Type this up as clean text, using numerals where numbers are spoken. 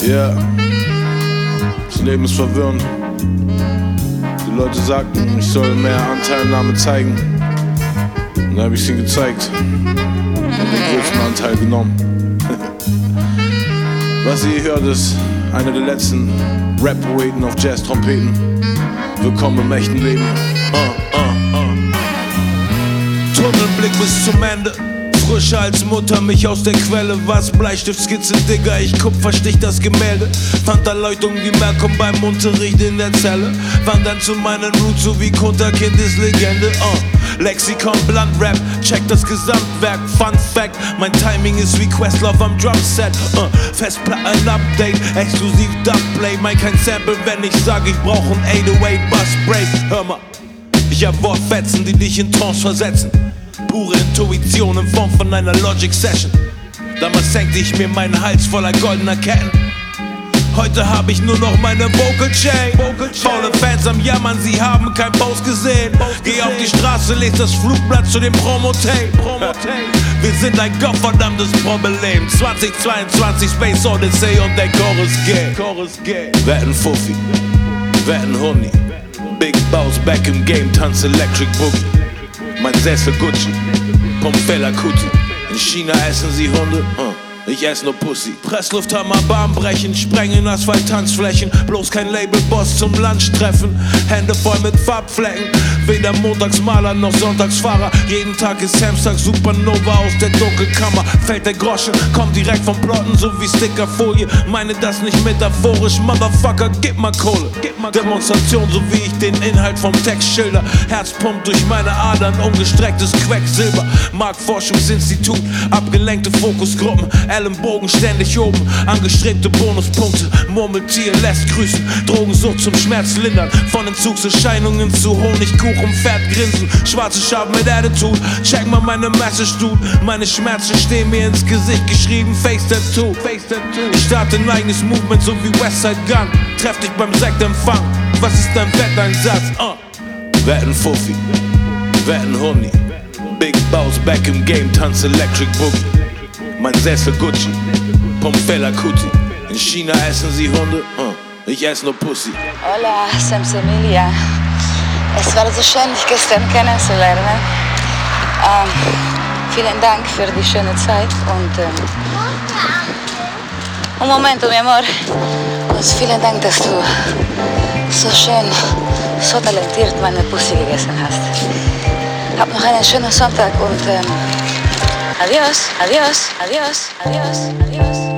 Ja, das Leben ist verwirrend. Die Leute sagten, ich soll mehr Anteilnahme zeigen. Und da hab ich's ihnen gezeigt. Und den größten Anteil genommen. Was ihr hört, ist einer der letzten Rap-Poeten auf Jazz-Trompeten. Willkommen im echten Leben. Tunnelblick bis zum Ende. Frischer als Mutter, mich aus der Quelle. Was? Bleistiftskizze, Digga, ich kupferstich das Gemälde. Fand Erleuchtung wie Malcolm beim Unterricht in der Zelle. Wandern zu meinen Roots, so wie Kunter, Kindeslegende. Lexikon, Blunt-Rap, check das Gesamtwerk. Fun Fact, mein Timing ist wie Questlove am Drumset. Festplatten-Update, exklusiv Dubplay. Mein kein Sample, wenn ich sag, ich brauch ein 808-Bus-Break. Hör mal, ich hab Wortfetzen, die dich in Trance versetzen. Pure Intuition in Form von einer Logic-Session. Damals senkte ich mir meinen Hals voller goldener Ketten. Heute hab ich nur noch meine Vocal Chain. Faule Fans am Jammern, sie haben kein Post gesehen. Geh auf die Straße, lest das Flugblatt zu dem Promotape. Wir sind ein gottverdammtes Problem. 2022 Space Odyssey und der Chorus geht. Wetten Fuffi, wetten Honey. Big Boss back im Game, tanz Electric Boogie. Mein Sessel Gucci, Pomfella Kuti. In China essen sie Hunde, ich ess nur Pussy. Presslufthammer, Bahn brechen, sprengen Asphalt-Tanzflächen. Bloß kein Labelboss zum Lunchtreffen. Hände voll mit Farbflecken. Weder Montagsmaler noch Sonntagsfahrer. Jeden Tag ist Samstag Supernova aus der Dunkelkammer. Fällt der Groschen, kommt direkt vom Plotten, so wie Stickerfolie. Meine das nicht metaphorisch, Motherfucker, gib mal Kohle. Demonstration, so wie ich den Inhalt vom Text schilder. Herz pumpt durch meine Adern, ungestrecktes Quecksilber. Marktforschungsinstitut, abgelenkte Fokusgruppen. Ellenbogen ständig oben, angestrebte Bonuspunkte. Murmeltier lässt grüßen, Drogensucht zum Schmerz lindern. Von Entzugserscheinungen zu Honigkuchen, Pferd grinsen. Schwarze Schaben mit Attitude, check mal meine Message, dude. Meine Schmerzen stehen mir ins Gesicht geschrieben, Face Tattoo. Ich starte ein eigenes Movement, so wie Westside Gun. Treff dich beim Sektempfang, was ist dein Wetteinsatz? Wetten Fuffi, wetten Honey. Big Boss back im Game, tanz Electric Boogie. Mein Sessel Gucci, Pomfella Kuti. In China essen sie Hunde, ich ess nur Pussy. Hola, Semsemilia. Es war so schön, dich gestern kennenzulernen. Vielen Dank für die schöne Zeit und un momento, mi amor. Und vielen Dank, dass du so schön, so talentiert meine Pussy gegessen hast. Hab noch einen schönen Sonntag und adiós, adiós, adiós, adiós, adiós.